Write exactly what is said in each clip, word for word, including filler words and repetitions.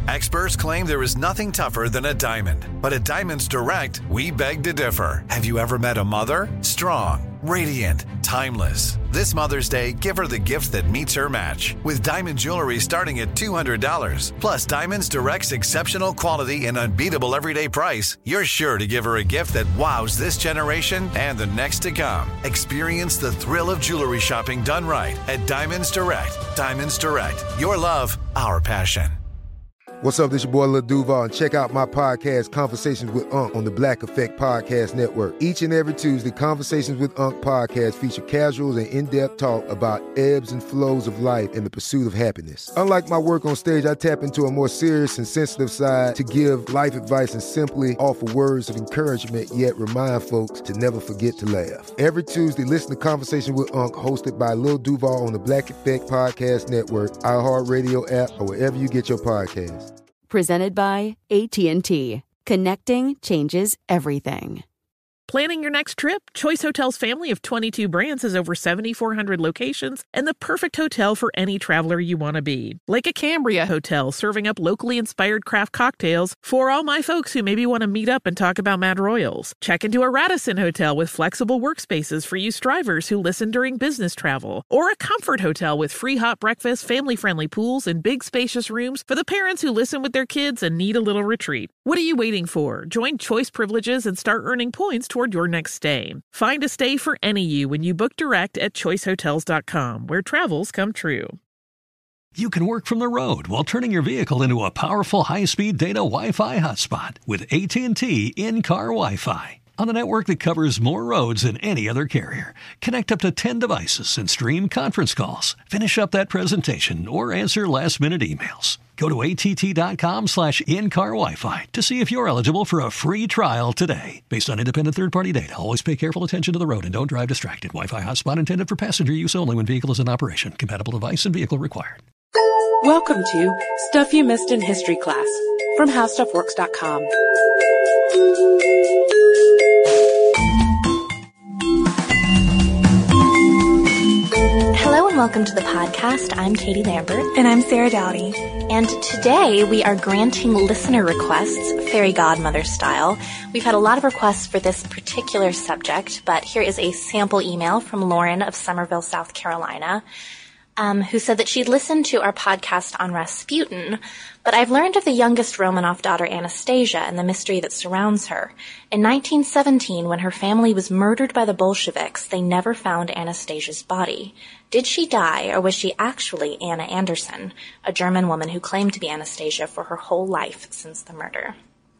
Experts claim there is nothing tougher than a diamond. But at Diamonds Direct, we beg to differ. Have you ever met a mother? Strong, radiant, timeless. This Mother's Day, give her the gift that meets her match. With diamond jewelry starting at two hundred dollars. Plus Diamonds Direct's exceptional quality and unbeatable everyday price, you're sure to give her a gift that wows this generation and the next to come. Experience the thrill of jewelry shopping done right at Diamonds Direct. Diamonds Direct. Your love, our passion. What's up, this your boy Lil Duval, and check out my podcast, Conversations with Unc, on the Black Effect Podcast Network. Each and every Tuesday, Conversations with Unc podcast feature casual and in-depth talk about ebbs and flows of life and the pursuit of happiness. Unlike my work on stage, I tap into a more serious and sensitive side to give life advice and simply offer words of encouragement, yet remind folks to never forget to laugh. Every Tuesday, listen to Conversations with Unc, hosted by Lil Duval on the Black Effect Podcast Network, iHeartRadio app, or wherever you get your podcasts. Presented by A T and T. Connecting changes everything. Planning your next trip? Choice Hotels' family of twenty-two brands has over seventy-four hundred locations and the perfect hotel for any traveler you want to be. Like a Cambria Hotel, serving up locally inspired craft cocktails for all my folks who maybe want to meet up and talk about Mad Royals. Check into a Radisson Hotel with flexible workspaces for you strivers who listen during business travel. Or a Comfort Hotel with free hot breakfast, family-friendly pools, and big spacious rooms for the parents who listen with their kids and need a little retreat. What are you waiting for? Join Choice Privileges and start earning points toward your next stay. Find a stay for any you when you book direct at choice hotels dot com, where travels come true. You can work from the road while turning your vehicle into a powerful high-speed data Wi-Fi hotspot with A T and T in-car Wi-Fi. On a network that covers more roads than any other carrier. Connect up to ten devices and stream conference calls. Finish up that presentation or answer last-minute emails. Go to att.com slash in-car Wi-Fi to see if you're eligible for a free trial today. Based on independent third-party data, always pay careful attention to the road and don't drive distracted. Wi-Fi hotspot intended for passenger use only when vehicle is in operation. Compatible device and vehicle required. Welcome to Stuff You Missed in History Class from how stuff works dot com. Hello and welcome to the podcast. I'm Katie Lambert. And I'm Sarah Dowdy. And today we are granting listener requests, fairy godmother style. We've had a lot of requests for this particular subject, but here is a sample email from Lauren of Summerville, South Carolina, um, who said that she'd listened to our podcast on Rasputin, but I've learned of the youngest Romanov daughter, Anastasia, and the mystery that surrounds her. In nineteen seventeen, when her family was murdered by the Bolsheviks, they never found Anastasia's body. Did she die, or was she actually Anna Anderson, a German woman who claimed to be Anastasia for her whole life since the murder?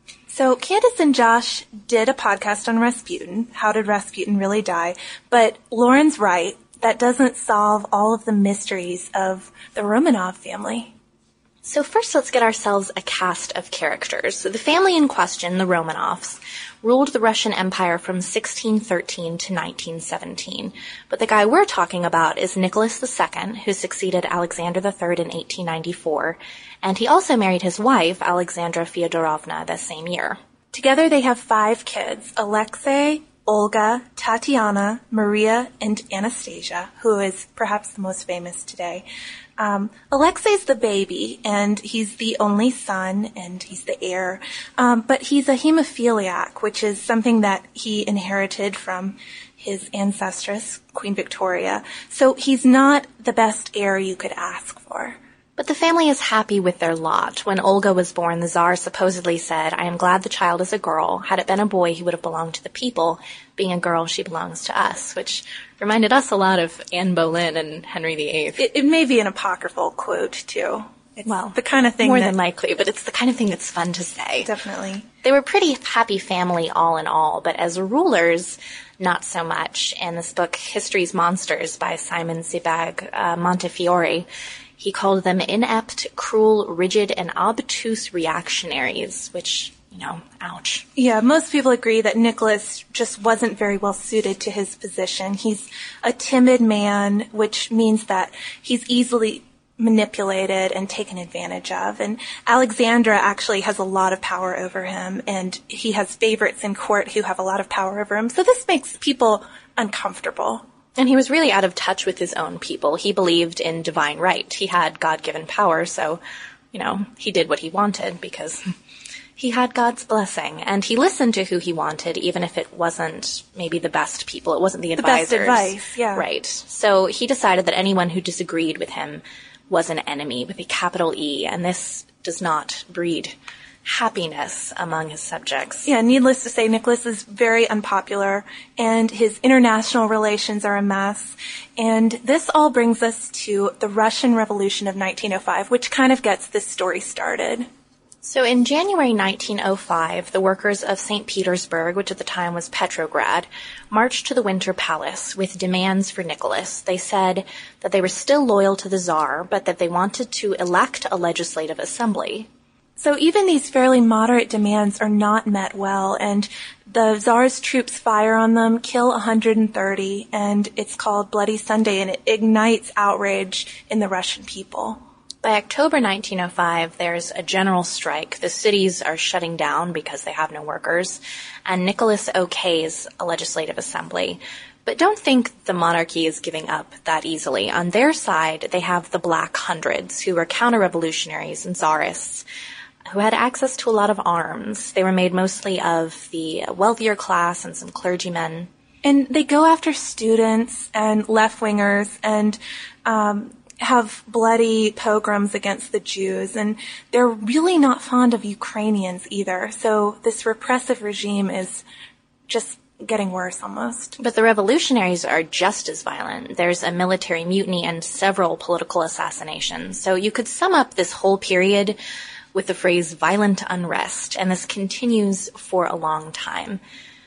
So Candace and Josh did a podcast on Rasputin. How did Rasputin really die? But Lauren's right. That doesn't solve all of the mysteries of the Romanov family. So first, let's get ourselves a cast of characters. So the family in question, the Romanovs, ruled the Russian Empire from sixteen thirteen to nineteen seventeen. But the guy we're talking about is Nicholas the Second, who succeeded Alexander the Third in eighteen ninety-four, and he also married his wife, Alexandra Fyodorovna, the same year. Together they have five kids: Alexei, Olga, Tatiana, Maria, and Anastasia, who is perhaps the most famous today. Um, Alexei's the baby, and he's the only son, and he's the heir. Um, but he's a hemophiliac, which is something that he inherited from his ancestress, Queen Victoria. So he's not the best heir you could ask for. But the family is happy with their lot. When Olga was born, the Tsar supposedly said, "I am glad the child is a girl. Had it been a boy, he would have belonged to the people. Being a girl, she belongs to us," which reminded us a lot of Anne Boleyn and Henry the Eighth. It, it may be an apocryphal quote, too. It's well, the kind of thing more that, than likely, but it's the kind of thing that's fun to say. Definitely. They were a pretty happy family all in all, but as rulers, not so much. In this book, History's Monsters by Simon Sebag uh, Montefiore, he called them inept, cruel, rigid, and obtuse reactionaries, which, you know, ouch. Yeah, most people agree that Nicholas just wasn't very well suited to his position. He's a timid man, which means that he's easily manipulated and taken advantage of. And Alexandra actually has a lot of power over him, and he has favorites in court who have a lot of power over him. So this makes people uncomfortable. And he was really out of touch with his own people. He believed in divine right. He had God-given power, so you know, he did what he wanted because he had God's blessing, and he listened to who he wanted, even if it wasn't maybe the best people. It wasn't the advisors. The best advice, yeah. Right. So he decided that anyone who disagreed with him was an enemy with a capital E, and this does not breed happiness among his subjects. Yeah, needless to say, Nicholas is very unpopular, and his international relations are a mess. And this all brings us to the Russian Revolution of nineteen oh five, which kind of gets this story started. So in January nineteen oh five, the workers of Saint Petersburg, which at the time was Petrograd, marched to the Winter Palace with demands for Nicholas. They said that they were still loyal to the Tsar, but that they wanted to elect a legislative assembly. So even these fairly moderate demands are not met well, and the Tsar's troops fire on them, kill one hundred thirty, and it's called Bloody Sunday, and it ignites outrage in the Russian people. By October nineteen oh five, there's a general strike. The cities are shutting down because they have no workers, and Nicholas okays a legislative assembly. But don't think the monarchy is giving up that easily. On their side, they have the Black Hundreds, who were counter-revolutionaries and czarists, who had access to a lot of arms. They were made mostly of the wealthier class and some clergymen. And they go after students and left-wingers and um have bloody pogroms against the Jews, and they're really not fond of Ukrainians either. So this repressive regime is just getting worse almost. But the revolutionaries are just as violent. There's a military mutiny and several political assassinations. So you could sum up this whole period with the phrase violent unrest, and this continues for a long time.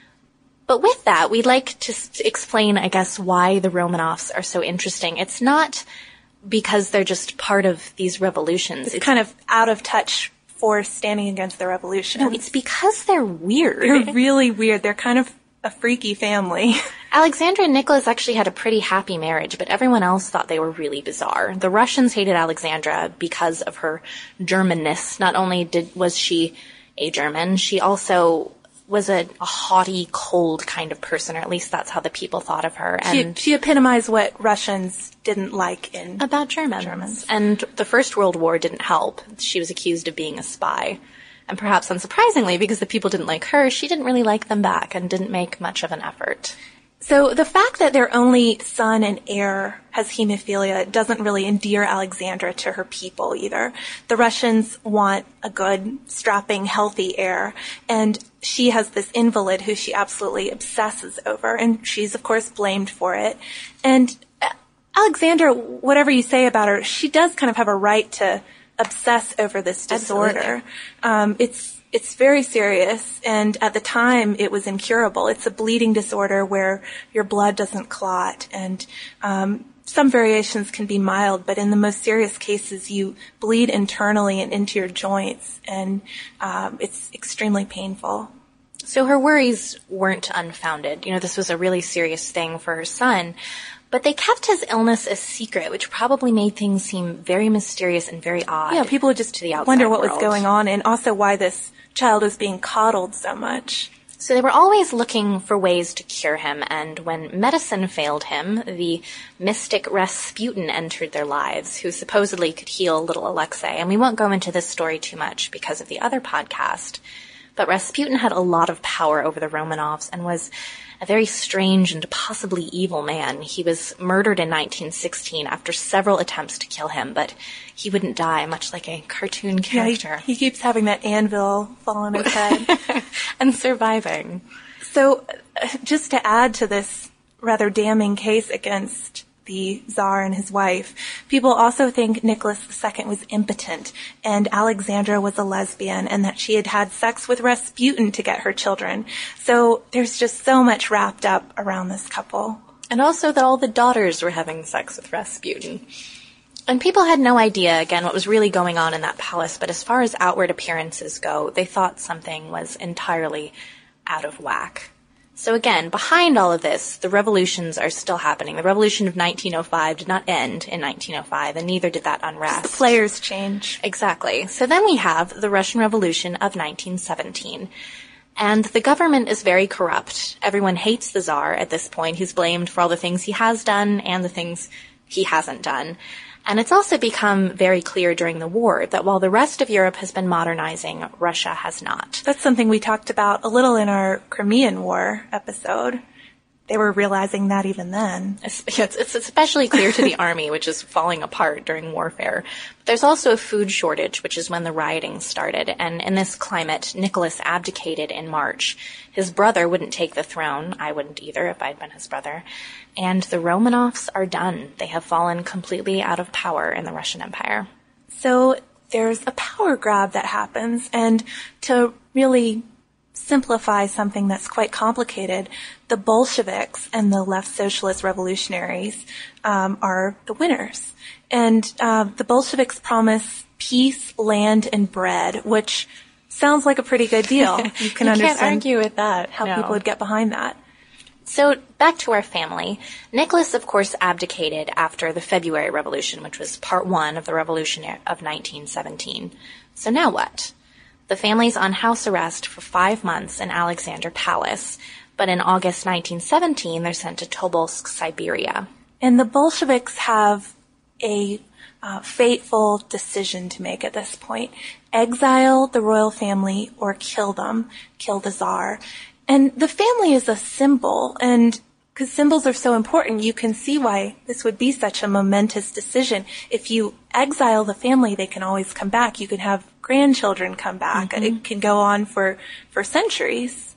But with that, we'd like to explain, I guess, why the Romanovs are so interesting. It's not because they're just part of these revolutions. It's, it's kind of out of touch force standing against the revolution. No, it's because they're weird. They're really weird. They're kind of a freaky family. Alexandra and Nicholas actually had a pretty happy marriage, but everyone else thought they were really bizarre. The Russians hated Alexandra because of her Germanness. Not only did was she a German, she also was a, a haughty, cold kind of person, or at least that's how the people thought of her. And she, she epitomized what Russians didn't like in about Germans. Germans. And the First World War didn't help. She was accused of being a spy. And perhaps unsurprisingly, because the people didn't like her, she didn't really like them back and didn't make much of an effort. So the fact that their only son and heir has hemophilia doesn't really endear Alexandra to her people either. The Russians want a good, strapping, healthy heir, and she has this invalid who she absolutely obsesses over, and she's, of course, blamed for it. And Alexandra, whatever you say about her, she does kind of have a right to obsess over this disorder. Um, it's It's very serious, and at the time, it was incurable. It's a bleeding disorder where your blood doesn't clot, and um, some variations can be mild, but in the most serious cases, you bleed internally and into your joints, and um, it's extremely painful. So her worries weren't unfounded. You know, this was a really serious thing for her son, but they kept his illness a secret, which probably made things seem very mysterious and very odd. Yeah, people would just to the outside wonder what world. was going on, and also why this child was being coddled so much. So they were always looking for ways to cure him, and when medicine failed him, the mystic Rasputin entered their lives, who supposedly could heal little Alexei. And we won't go into this story too much because of the other podcast, but Rasputin had a lot of power over the Romanovs and was a very strange and possibly evil man. He was murdered in nineteen sixteen after several attempts to kill him, but he wouldn't die, much like a cartoon character. Yeah, he, he keeps having that anvil fall on his head. And surviving. So, uh, just to add to this rather damning case against the Tsar and his wife, people also think Nicholas the Second was impotent and Alexandra was a lesbian and that she had had sex with Rasputin to get her children. So there's just so much wrapped up around this couple. And also that all the daughters were having sex with Rasputin. And people had no idea, again, what was really going on in that palace, but as far as outward appearances go, they thought something was entirely out of whack. So again, behind all of this, the revolutions are still happening. The revolution of nineteen oh five did not end in nineteen oh five, and neither did that unrest. The players change. Exactly. So then we have the Russian Revolution of nineteen seventeen. And the government is very corrupt. Everyone hates the Tsar at this point. He's blamed for all the things he has done and the things he hasn't done. And it's also become very clear during the war that while the rest of Europe has been modernizing, Russia has not. That's something we talked about a little in our Crimean War episode. They were realizing that even then. It's, it's especially clear to the army, which is falling apart during warfare. But there's also a food shortage, which is when the rioting started. And in this climate, Nicholas abdicated in March. His brother wouldn't take the throne. I wouldn't either if I'd been his brother. And the Romanovs are done. They have fallen completely out of power in the Russian Empire. So there's a power grab that happens. And to really simplify something that's quite complicated, the Bolsheviks and the left socialist revolutionaries um, are the winners. And uh, the Bolsheviks promise peace, land, and bread, which sounds like a pretty good deal. You can you understand can't argue with that. how no. people would get behind that. So back to our family. Nicholas, of course, abdicated after the February Revolution, which was part one of the revolution of nineteen seventeen. So now what? The family's on house arrest for five months in Alexander Palace, but in August nineteen seventeen, they're sent to Tobolsk, Siberia. And the Bolsheviks have a uh, fateful decision to make at this point. Exile the royal family or kill them, kill the Tsar. And the family is a symbol, and because symbols are so important, you can see why this would be such a momentous decision. If you exile the family, they can always come back. You can have grandchildren come back. Mm-hmm. It can go on for, for centuries.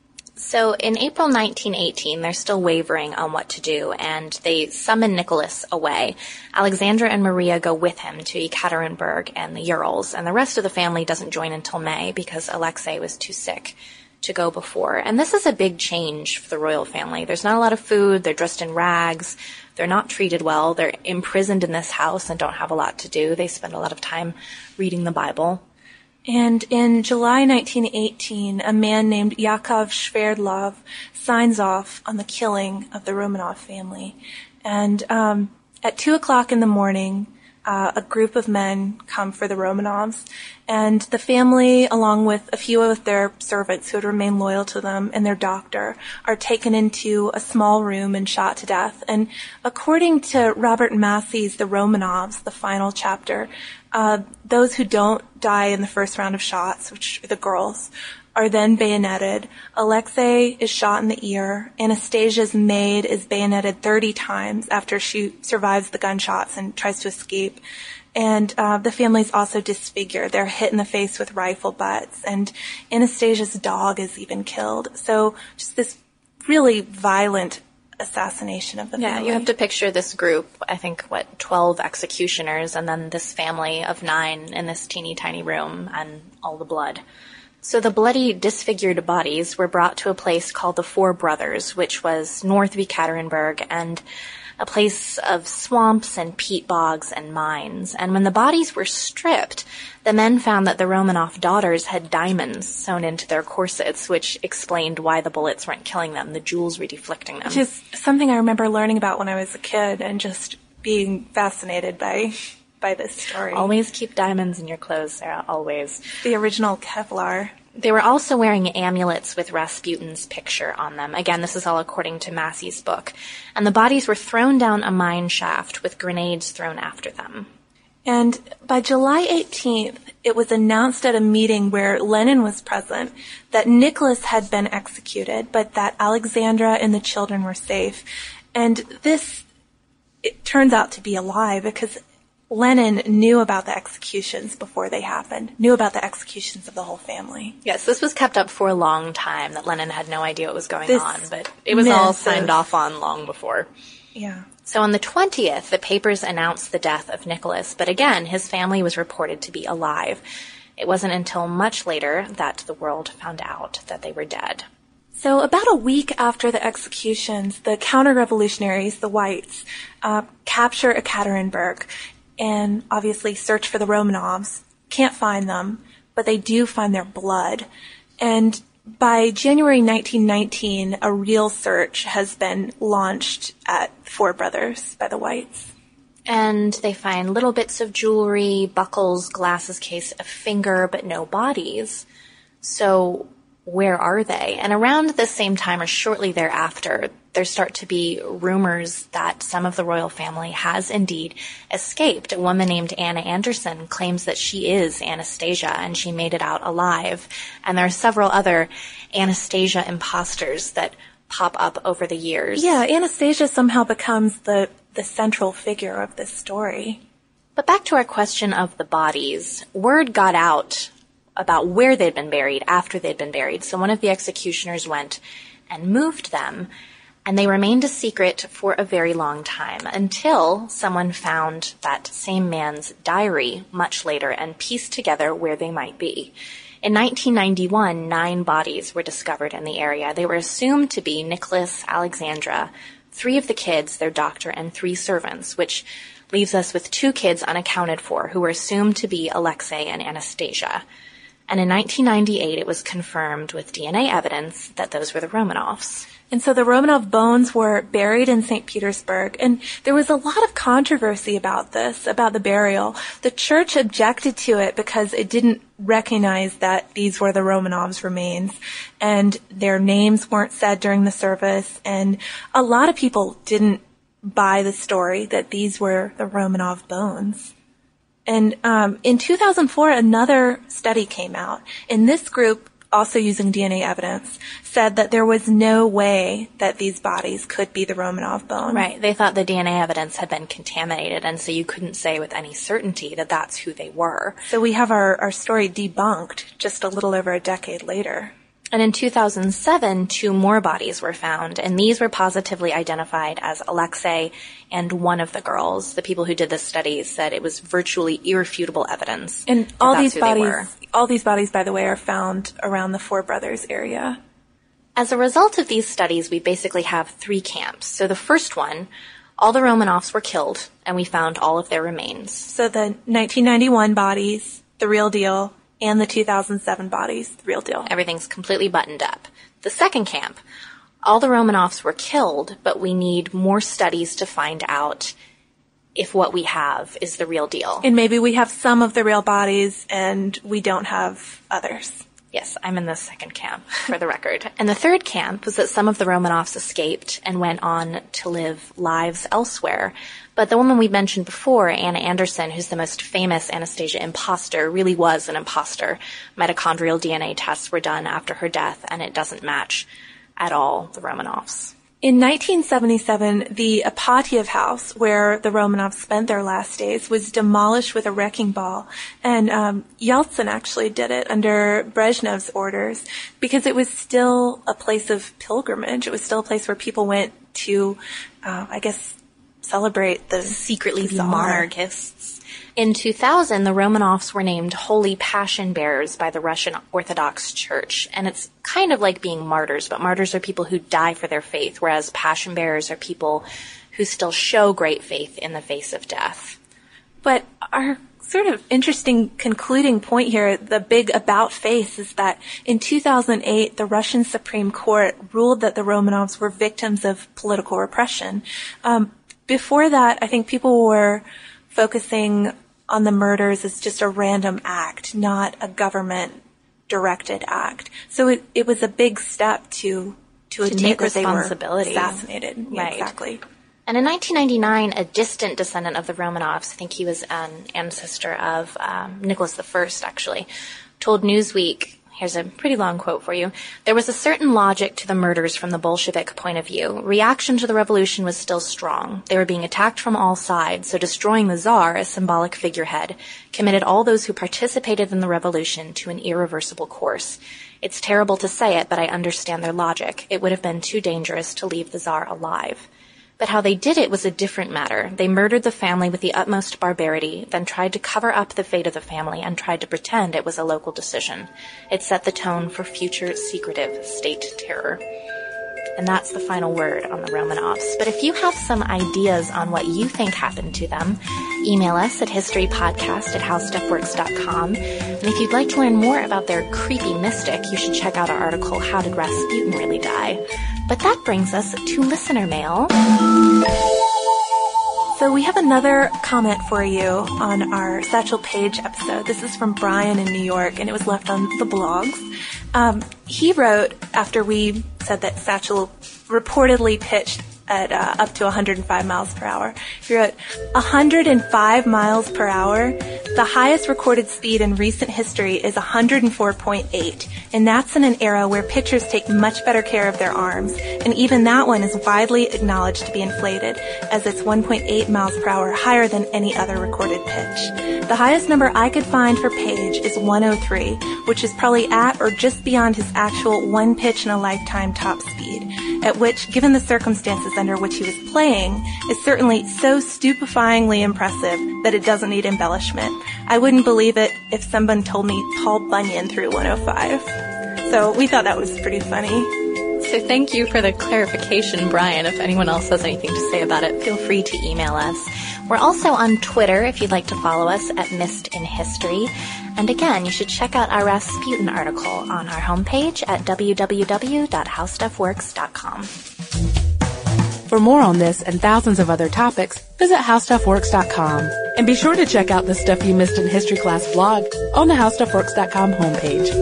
So in April nineteen eighteen, they're still wavering on what to do, and they summon Nicholas away. Alexandra and Maria go with him to Ekaterinburg and the Urals, and the rest of the family doesn't join until May because Alexei was too sick to go before. And this is a big change for the royal family. There's not a lot of food. They're dressed in rags. They're not treated well. They're imprisoned in this house and don't have a lot to do. They spend a lot of time reading the Bible. And in July nineteen eighteen, a man named Yakov Sverdlov signs off on the killing of the Romanov family. And um, at two o'clock in the morning, Uh, a group of men come for the Romanovs, and the family, along with a few of their servants who had remained loyal to them and their doctor, are taken into a small room and shot to death. And according to Robert Massey's The Romanovs, the final chapter, uh, those who don't die in the first round of shots, which are the girls, are then bayoneted. Alexei is shot in the ear. Anastasia's maid is bayoneted thirty times after she survives the gunshots and tries to escape. And uh, the family's also disfigured. They're hit in the face with rifle butts. And Anastasia's dog is even killed. So just this really violent assassination of the yeah, family. You have to picture this group, I think, what, twelve executioners, and then this family of nine in this teeny tiny room and all the blood. So the bloody, disfigured bodies were brought to a place called the Four Brothers, which was north of Ekaterinburg, and a place of swamps and peat bogs and mines. And when the bodies were stripped, the men found that the Romanov daughters had diamonds sewn into their corsets, which explained why the bullets weren't killing them. The jewels were deflecting them. Which is something I remember learning about when I was a kid and just being fascinated by by this story. Always keep diamonds in your clothes, Sarah, always. The original Kevlar. They were also wearing amulets with Rasputin's picture on them. Again, this is all according to Massey's book. And the bodies were thrown down a mine shaft with grenades thrown after them. And by July eighteenth, it was announced at a meeting where Lenin was present that Nicholas had been executed, but that Alexandra and the children were safe. And this, it turns out to be a lie, because Lenin knew about the executions before they happened, knew about the executions of the whole family. Yes, this was kept up for a long time, that Lenin had no idea what was going this on, but it was all signed of, off on long before. Yeah. So on the twentieth, the papers announced the death of Nicholas, but again, his family was reported to be alive. It wasn't until much later that the world found out that they were dead. So about a week after the executions, the counter-revolutionaries, the Whites, uh, capture Ekaterinburg and obviously search for the Romanovs. Can't find them, but they do find their blood. And by January nineteen nineteen, a real search has been launched at Four Brothers by the Whites. And they find little bits of jewelry, buckles, glasses case, a finger, but no bodies. So where are they? And around the same time or shortly thereafter, there start to be rumors that some of the royal family has indeed escaped. A woman named Anna Anderson claims that she is Anastasia and she made it out alive. And there are several other Anastasia imposters that pop up over the years. Yeah, Anastasia somehow becomes the, the central figure of this story. But back to our question of the bodies. Word got out about where they'd been buried after they'd been buried. So one of the executioners went and moved them, and they remained a secret for a very long time until someone found that same man's diary much later and pieced together where they might be. In nineteen ninety-one, nine bodies were discovered in the area. They were assumed to be Nicholas, Alexandra, three of the kids, their doctor, and three servants, which leaves us with two kids unaccounted for who were assumed to be Alexei and Anastasia. And in nineteen ninety-eight, it was confirmed with D N A evidence that those were the Romanovs. And so the Romanov bones were buried in Saint Petersburg, and there was a lot of controversy about this, about the burial. The church objected to it because it didn't recognize that these were the Romanovs' remains, and their names weren't said during the service, and a lot of people didn't buy the story that these were the Romanov bones. And um, in two thousand four, another study came out, and this group, also using D N A evidence, said that there was no way that these bodies could be the Romanov bones. Right. They thought the D N A evidence had been contaminated, and so you couldn't say with any certainty that that's who they were. So we have our, our story debunked just a little over a decade later. And in two thousand seven, two more bodies were found, and these were positively identified as Alexei and one of the girls. The people who did this study said it was virtually irrefutable evidence. And all these bodies, all these bodies, by the way, are found around the Four Brothers area. As a result of these studies, we basically have three camps. So the first one, all the Romanovs were killed, and we found all of their remains. So the nineteen ninety-one bodies, the real deal, and the two thousand seven bodies, the real deal. Everything's completely buttoned up. The second camp, all the Romanovs were killed, but we need more studies to find out if what we have is the real deal. And maybe we have some of the real bodies and we don't have others. Yes, I'm in the second camp, for the record. And the third camp was that some of the Romanovs escaped and went on to live lives elsewhere. But the woman we mentioned before, Anna Anderson, who's the most famous Anastasia imposter, really was an imposter. Mitochondrial D N A tests were done after her death, and it doesn't match at all the Romanovs. In nineteen seventy-seven, the Apatiev house, where the Romanovs spent their last days, was demolished with a wrecking ball. And um, Yeltsin actually did it under Brezhnev's orders because it was still a place of pilgrimage. It was still a place where people went to, uh, I guess, celebrate the secretly the be monarchists. In two thousand, the Romanovs were named Holy Passion Bearers by the Russian Orthodox Church. And it's kind of like being martyrs, but martyrs are people who die for their faith, whereas passion bearers are people who still show great faith in the face of death. But our sort of interesting concluding point here, the big about face, is that in two thousand eight, the Russian Supreme Court ruled that the Romanovs were victims of political repression. Um, before that, I think people were focusing on the murders as just a random act, not a government-directed act. So it, it was a big step to to, to admit take that they were responsibility. assassinated. Yeah, right. Exactly. And in nineteen ninety-nine, a distant descendant of the Romanovs, I think he was an ancestor of um, Nicholas the First, actually, told Newsweek, here's a pretty long quote for you, "There was a certain logic to the murders from the Bolshevik point of view. Reaction to the revolution was still strong. They were being attacked from all sides, so destroying the Tsar, a symbolic figurehead, committed all those who participated in the revolution to an irreversible course. It's terrible to say it, but I understand their logic. It would have been too dangerous to leave the Tsar alive. But how they did it was a different matter. They murdered the family with the utmost barbarity, then tried to cover up the fate of the family and tried to pretend it was a local decision. It set the tone for future secretive state terror." And that's the final word on the Romanovs. But if you have some ideas on what you think happened to them, email us at historypodcast at howstuffworks dot com. And if you'd like to learn more about their creepy mystic, you should check out our article, How Did Rasputin Really Die? But that brings us to listener mail. So we have another comment for you on our Satchel Paige episode. This is from Brian in New York, and it was left on the blogs. Um, he wrote, after we said that Satchel reportedly pitched at uh, up to one hundred five miles per hour. He wrote, one hundred five miles per hour? The highest recorded speed in recent history is one hundred four point eight, and that's in an era where pitchers take much better care of their arms, and even that one is widely acknowledged to be inflated, as it's one point eight miles per hour higher than any other recorded pitch. The highest number I could find for Page is one oh three, which is probably at or just beyond his actual one pitch in a lifetime top speed, at which, given the circumstances under which he was playing, is certainly so stupefyingly impressive that it doesn't need embellishment. I wouldn't believe it if someone told me Paul Bunyan threw one oh five. So we thought that was pretty funny. So thank you for the clarification, Brian. If anyone else has anything to say about it, feel free to email us. We're also on Twitter if you'd like to follow us at Missed in History. And again, you should check out our Rasputin article on our homepage at w w w dot how stuff works dot com. For more on this and thousands of other topics, visit how stuff works dot com. And be sure to check out the Stuff You Missed in History Class blog on the how stuff works dot com homepage.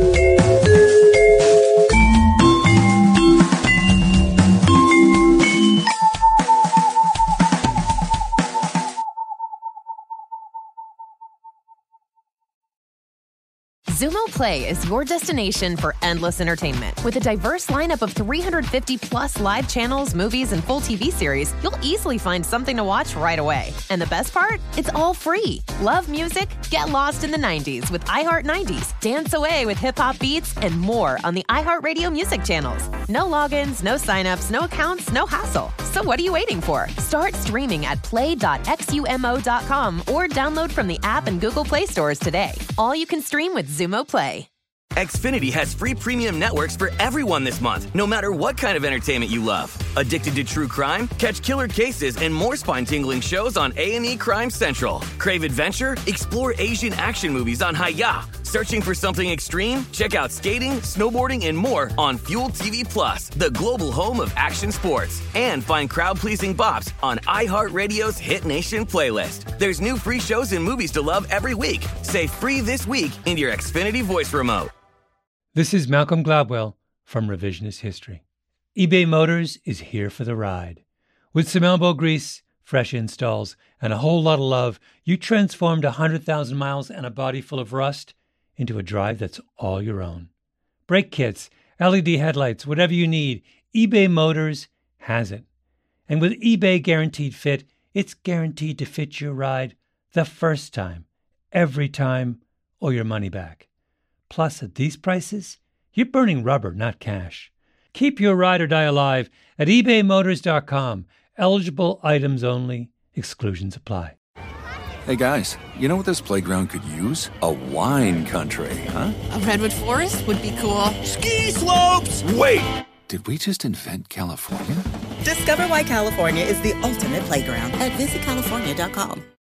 Xumo Play is your destination for endless entertainment. With a diverse lineup of three hundred fifty plus live channels, movies, and full T V series, you'll easily find something to watch right away. And the best part? It's all free. Love music? Get lost in the nineties with iHeart nineties, dance away with hip-hop beats, and more on the iHeartRadio music channels. No logins, no signups, no accounts, no hassle. So what are you waiting for? Start streaming at play dot xumo dot com or download from the app and Google Play stores today. All you can stream with Xumo Play. Xfinity has free premium networks for everyone this month, no matter what kind of entertainment you love. Addicted to true crime? Catch killer cases and more spine-tingling shows on A and E Crime Central. Crave adventure? Explore Asian action movies on Hi-Ya. Searching for something extreme? Check out skating, snowboarding, and more on Fuel T V Plus, the global home of action sports. And find crowd-pleasing bops on iHeartRadio's Hit Nation playlist. There's new free shows and movies to love every week. Say free this week in your Xfinity voice remote. This is Malcolm Gladwell from Revisionist History. eBay Motors is here for the ride. With some elbow grease, fresh installs, and a whole lot of love, you transformed one hundred thousand miles and a body full of rust into a drive that's all your own. Brake kits, L E D headlights, whatever you need, eBay Motors has it. And with eBay Guaranteed Fit, it's guaranteed to fit your ride the first time, every time, or your money back. Plus, at these prices, you're burning rubber, not cash. Keep your ride or die alive at ebay motors dot com. Eligible items only. Exclusions apply. Hey guys, you know what this playground could use? A wine country, huh? A redwood forest would be cool. Ski slopes! Wait! Did we just invent California? Discover why California is the ultimate playground at visit california dot com.